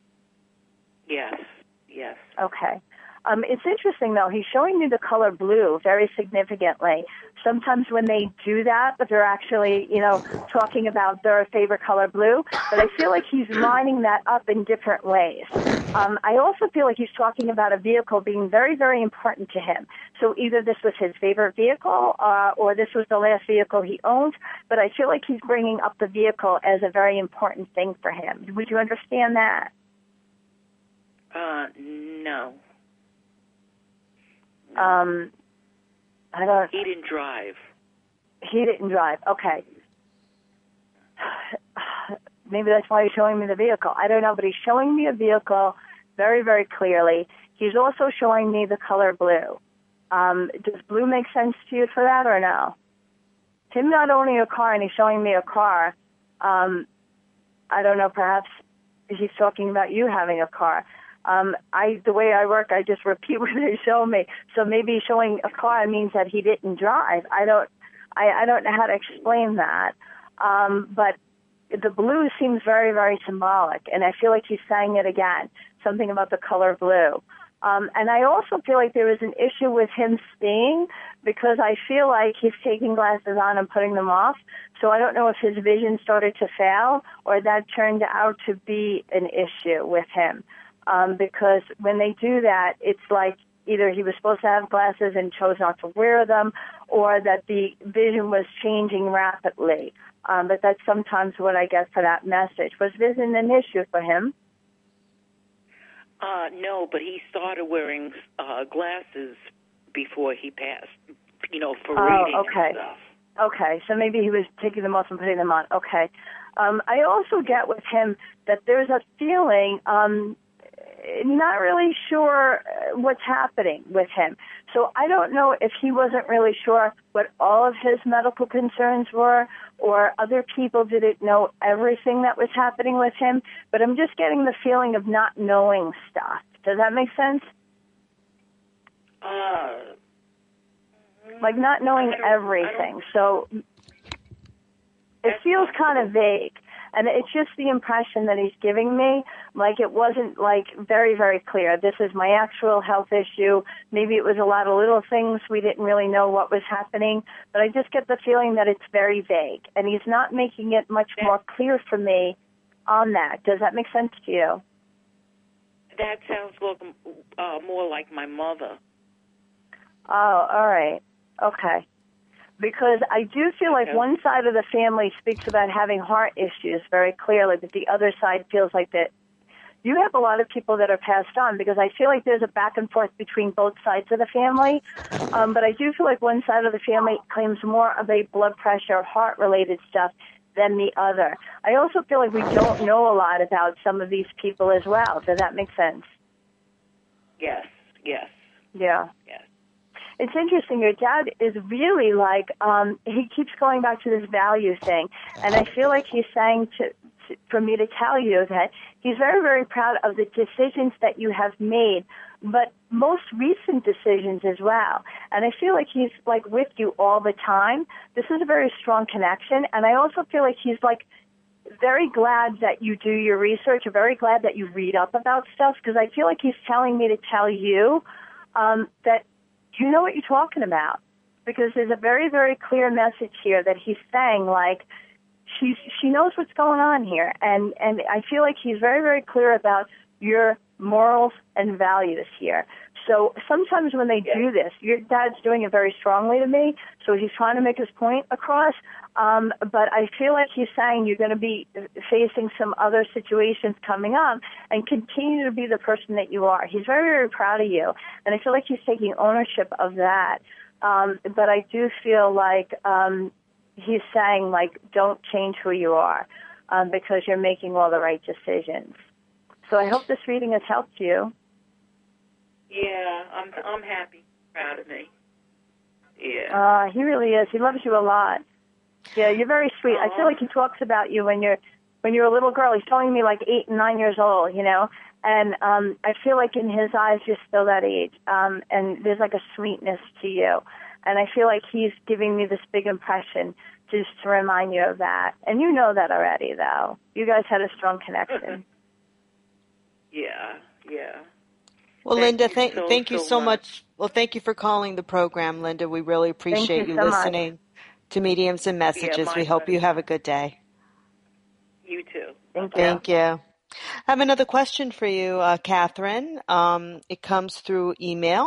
Yes, yes. Okay. Um, it's interesting, though. He's showing me the color blue very significantly. Sometimes when they do that, but they're actually, you know, talking about their favorite color blue, but I feel like he's lining that up in different ways. Um, I also feel like he's talking about a vehicle being very, very important to him. So either this was his favorite vehicle uh, or this was the last vehicle he owned, but I feel like he's bringing up the vehicle as a very important thing for him. Would you understand that? Uh, no. Um, I don't. He didn't drive. He didn't drive. Okay. Maybe that's why he's showing me the vehicle. I don't know, but he's showing me a vehicle very, very clearly. He's also showing me the color blue. Um, does blue make sense to you for that or no? Him not owning a car and he's showing me a car. Um, I don't know, perhaps he's talking about you having a car. Um, I, the way I work, I just repeat what they show me. So maybe showing a car means that he didn't drive. I don't, I, I don't know how to explain that. Um, but the blue seems very, very symbolic, and I feel like he's saying it again, something about the color blue. Um, and I also feel like there is an issue with him seeing, because I feel like he's taking glasses on and putting them off. So I don't know if his vision started to fail or that turned out to be an issue with him. Um, because when they do that, it's like either he was supposed to have glasses and chose not to wear them, or that the vision was changing rapidly. Um, but that's sometimes what I get for that message. Was vision an issue for him? Uh, no, but he started wearing uh, glasses before he passed, you know, for oh, reading okay. and stuff. Okay, so maybe he was taking them off and putting them on. Okay. Um, I also get with him that there's a feeling, um, not really sure what's happening with him. So I don't know if he wasn't really sure what all of his medical concerns were, or other people didn't know everything that was happening with him, but I'm just getting the feeling of not knowing stuff. Does that make sense? Uh, like not knowing everything. So it feels kind of vague. And it's just the impression that he's giving me, like it wasn't like very, very clear. This is my actual health issue. Maybe it was a lot of little things. We didn't really know what was happening. But I just get the feeling that it's very vague. And he's not making it much more clear for me on that. Does that make sense to you? That sounds like, uh, more like my mother. Oh, all right. Okay. Because I do feel like one side of the family speaks about having heart issues very clearly, but the other side feels like that you have a lot of people that are passed on, because I feel like there's a back and forth between both sides of the family. Um, but I do feel like one side of the family claims more of a blood pressure, heart-related stuff. than the other. I also feel like we don't know a lot about some of these people as well. Does that make sense? Yes, yes. Yeah. Yes. It's interesting. Your dad is really like, um, he keeps going back to this value thing. And I feel like he's saying to, to, for me to tell you that he's very, very proud of the decisions that you have made, but most recent decisions as well. And I feel like he's like with you all the time. This is a very strong connection. And I also feel like he's like very glad that you do your research, very glad that you read up about stuff, because I feel like he's telling me to tell you um, that you know what you're talking about, because there's a very, very clear message here that he's saying, like, she's, she knows what's going on here. And, and I feel like he's very, very clear about your morals and values here. So sometimes when they do this, your dad's doing it very strongly to me, so he's trying to make his point across. Um, but I feel like he's saying you're going to be facing some other situations coming up and continue to be the person that you are. He's very, very proud of you, and I feel like he's taking ownership of that. Um, but I do feel like um, he's saying, like, don't change who you are um, because you're making all the right decisions. So I hope this reading has helped you. Yeah, I'm I'm happy, proud of me. Yeah. Uh, he really is. He loves you a lot. Yeah, you're very sweet. Aww. I feel like he talks about you when you're when you're a little girl. He's telling me like eight and nine years old, you know. And um, I feel like in his eyes you're still that age. Um, and there's like a sweetness to you. And I feel like he's giving me this big impression just to remind you of that. And you know that already, though. You guys had a strong connection. Yeah, yeah. Well, Thank Linda, you thank, so, thank you so so much. much. Well, thank you for calling the program, Linda. We really appreciate you you, so listening much. to Mediums and Messages. Yeah, we hope you have a good day. You too. Thank you. Thank you. I have another question for you, uh, Catherine. Um, it comes through email.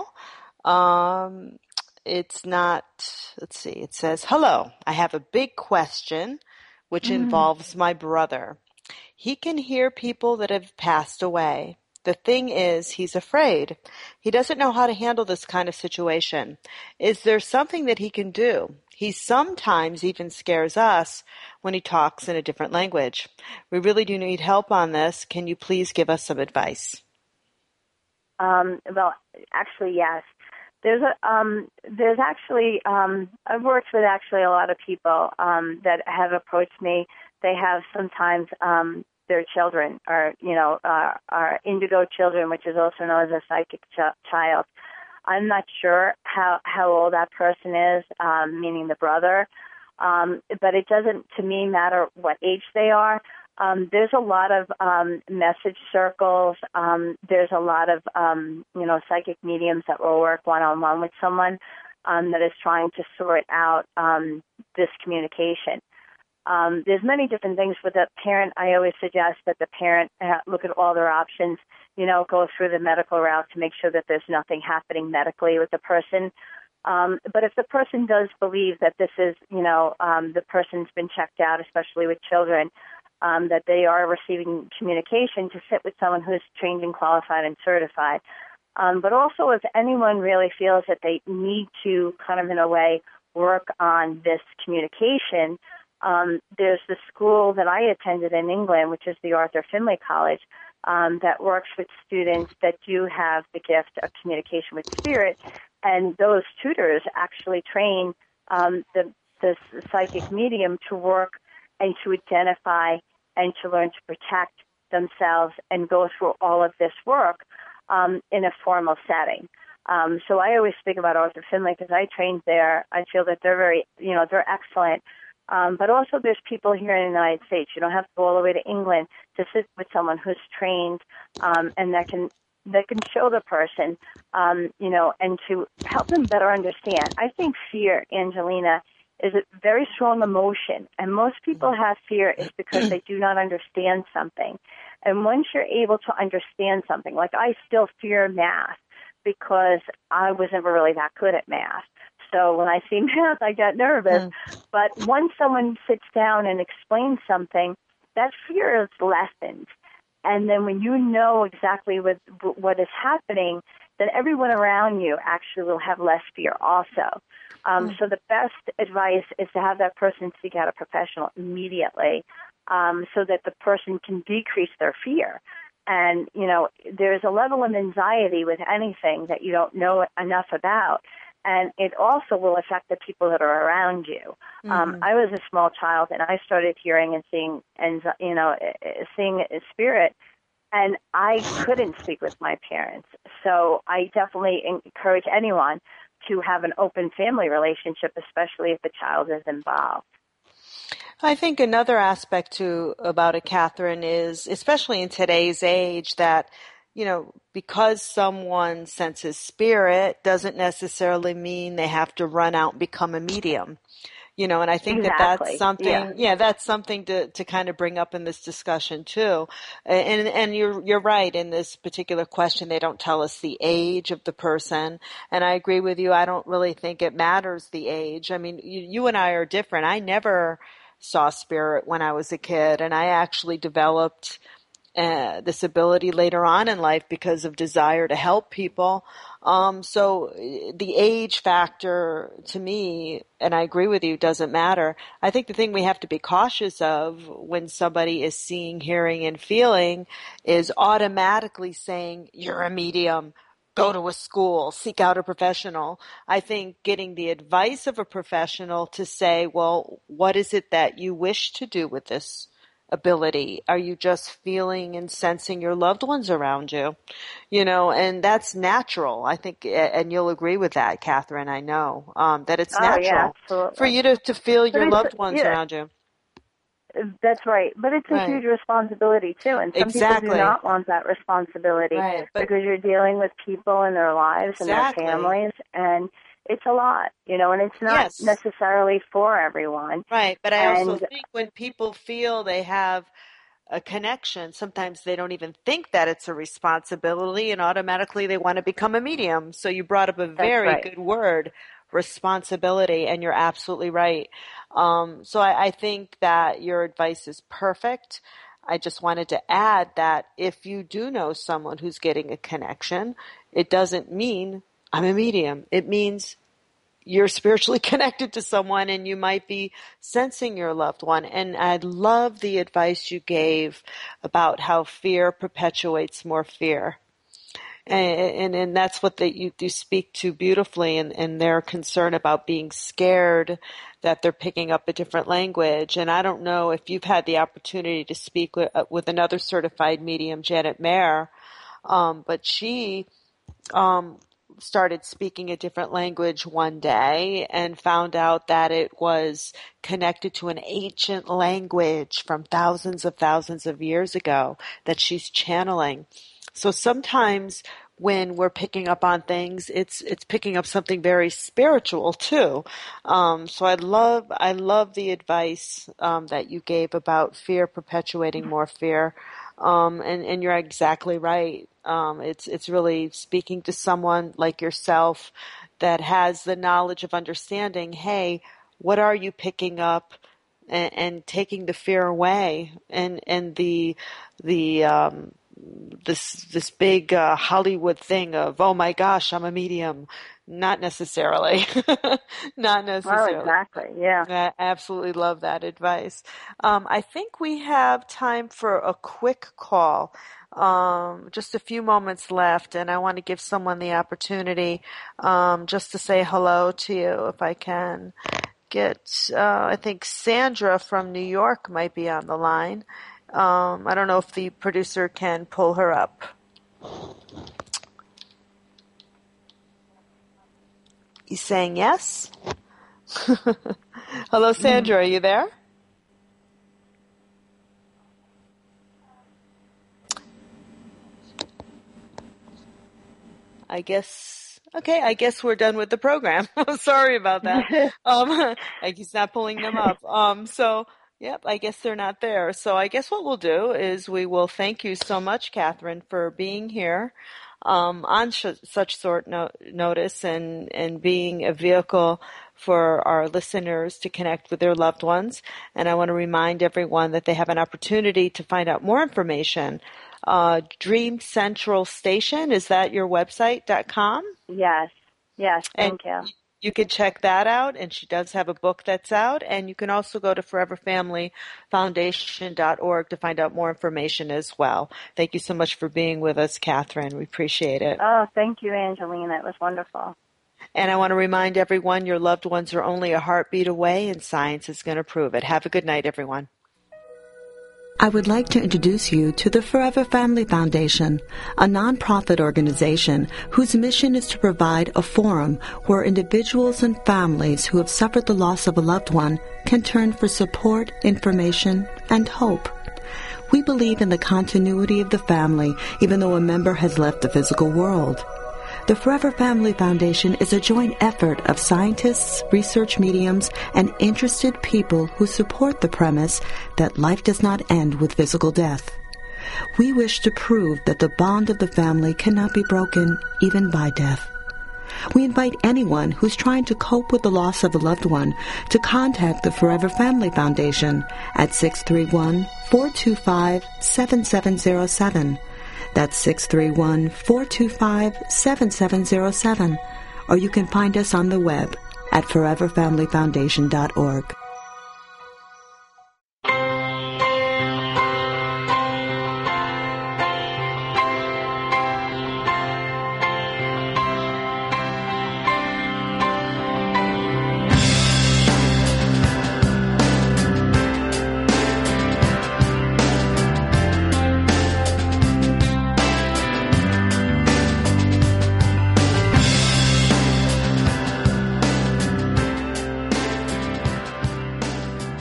Um, it's not, let's see, it says, hello, I have a big question which Mm. involves my brother. He can hear people that have passed away. The thing is, he's afraid. He doesn't know how to handle this kind of situation. Is there something that he can do? He sometimes even scares us when he talks in a different language. We really do need help on this. Can you please give us some advice? Um, well, actually, yes. There's a um, there's actually um, I've worked with actually a lot of people um, that have approached me. They have sometimes um, their children are you know uh, are indigo children, which is also known as a psychic ch- child. I'm not sure how how old that person is, um, meaning the brother, um, but it doesn't to me matter what age they are. Um, there's a lot of um, message circles. Um, there's a lot of, um, you know, psychic mediums that will work one-on-one with someone um, that is trying to sort out um, this communication. Um, there's many different things with the parent. I always suggest that the parent uh, look at all their options, you know, go through the medical route to make sure that there's nothing happening medically with the person. Um, but if the person does believe that this is, you know, um, the person's been checked out, especially with children, Um, that they are receiving communication, to sit with someone who's trained and qualified and certified. Um, but also if anyone really feels that they need to kind of in a way work on this communication, um, there's the school that I attended in England, which is the Arthur Findlay College, um, that works with students that do have the gift of communication with spirit. And those tutors actually train um, the, the psychic medium to work and to identify and to learn to protect themselves and go through all of this work um, in a formal setting. Um, so I always speak about Arthur Findlay because I trained there. I feel that they're very, you know, they're excellent. Um, but also there's people here in the United States. You don't have to go all the way to England to sit with someone who's trained um, and that can that can show the person, um, you know, and to help them better understand. I think fear, Angelina, is a very strong emotion, and most people have fear is because they do not understand something. And once you're able to understand something, like I still fear math because I was never really that good at math. So when I see math, I get nervous. Mm. But once someone sits down and explains something, that fear is lessened. And then when you know exactly what what is happening, then everyone around you actually will have less fear also. Um, mm. So the best advice is to have that person seek out a professional immediately, um, so that the person can decrease their fear. And, you know, there's a level of anxiety with anything that you don't know enough about. And it also will affect the people that are around you. Mm-hmm. Um, I was a small child, and I started hearing and seeing, and you know, seeing a spirit, and I couldn't speak with my parents. So I definitely encourage anyone to have an open family relationship, especially if the child is involved. I think another aspect too about it, Catherine, is especially in today's age that, you know, because someone senses spirit doesn't necessarily mean they have to run out and become a medium. You know, and I think exactly. that that's something, yeah. yeah, that's something to, to kind of bring up in this discussion too. And, and you're, you're right in this particular question. They don't tell us the age of the person. And I agree with you. I don't really think it matters the age. I mean, you, you and I are different. I never saw spirit when I was a kid, and I actually developed uh, this ability later on in life because of desire to help people. Um, so the age factor to me, and I agree with you, doesn't matter. I think the thing we have to be cautious of when somebody is seeing, hearing, and feeling is automatically saying, you're a medium, go to a school, seek out a professional. I think getting the advice of a professional to say, well, what is it that you wish to do with this ability? Are you just feeling and sensing your loved ones around you? You know, and that's natural. I think, and you'll agree with that, Catherine, I know, um, that it's oh, natural yeah, for you to, to feel but your loved ones yeah. around you. That's right. But it's a right. huge responsibility, too. And some exactly. people do not want that responsibility right. but, because you're dealing with people in their lives exactly. and their families. And it's a lot, you know, and it's not yes. necessarily for everyone. Right. But I and, also think when people feel they have a connection, sometimes they don't even think that it's a responsibility, and automatically they want to become a medium. So you brought up a very right. good word, responsibility, and you're absolutely right. Um, so I, I think that your advice is perfect. I just wanted to add that if you do know someone who's getting a connection, it doesn't mean I'm a medium. It means you're spiritually connected to someone and you might be sensing your loved one. And I love the advice you gave about how fear perpetuates more fear. And, and, and that's what they, you do speak to beautifully, and, and their concern about being scared that they're picking up a different language. And I don't know if you've had the opportunity to speak with, with another certified medium, Janet Mayer, um, but she um, started speaking a different language one day and found out that it was connected to an ancient language from thousands of thousands of years ago that she's channeling. So sometimes when we're picking up on things, it's it's picking up something very spiritual too. Um, so I love I love the advice um, that you gave about fear perpetuating more fear, um, and and you're exactly right. Um, it's it's really speaking to someone like yourself that has the knowledge of understanding. Hey, what are you picking up? And, and taking the fear away, and and the the um, this this big uh, Hollywood thing of, oh my gosh, I'm a medium. Not necessarily. Not necessarily. Well, exactly, yeah. I absolutely love that advice. Um, I think we have time for a quick call. Um, just a few moments left, and I want to give someone the opportunity um, just to say hello to you if I can. Get, uh, I think Sandra from New York might be on the line. Um, I don't know if the producer can pull her up. He's saying yes. Hello, Sandra. Are you there? I guess. Okay, I guess we're done with the program. Sorry about that. Um, he's not pulling them up. Um, so, yep, I guess they're not there. So I guess what we'll do is we will thank you so much, Catherine, for being here um, on sh- such short no- notice and, and being a vehicle for our listeners to connect with their loved ones. And I want to remind everyone that they have an opportunity to find out more information. Uh, Dream Central Station, is that your website dot com? Yes, yes, thank and you. you can check that out, and she does have a book that's out, and you can also go to forever family foundation dot org to find out more information as well. Thank you so much for being with us, Catherine. We appreciate it. Oh, thank you, Angelina. It was wonderful. And I want to remind everyone your loved ones are only a heartbeat away, and science is going to prove it. Have a good night, everyone. I would like to introduce you to the Forever Family Foundation, a nonprofit organization whose mission is to provide a forum where individuals and families who have suffered the loss of a loved one can turn for support, information, and hope. We believe in the continuity of the family, even though a member has left the physical world. The Forever Family Foundation is a joint effort of scientists, research mediums, and interested people who support the premise that life does not end with physical death. We wish to prove that the bond of the family cannot be broken even by death. We invite anyone who's trying to cope with the loss of a loved one to contact the Forever Family Foundation at six three one, four two five, seven seven zero seven. That's six three one, four two five, seven seven zero seven. Or you can find us on the web at forever family foundation dot org.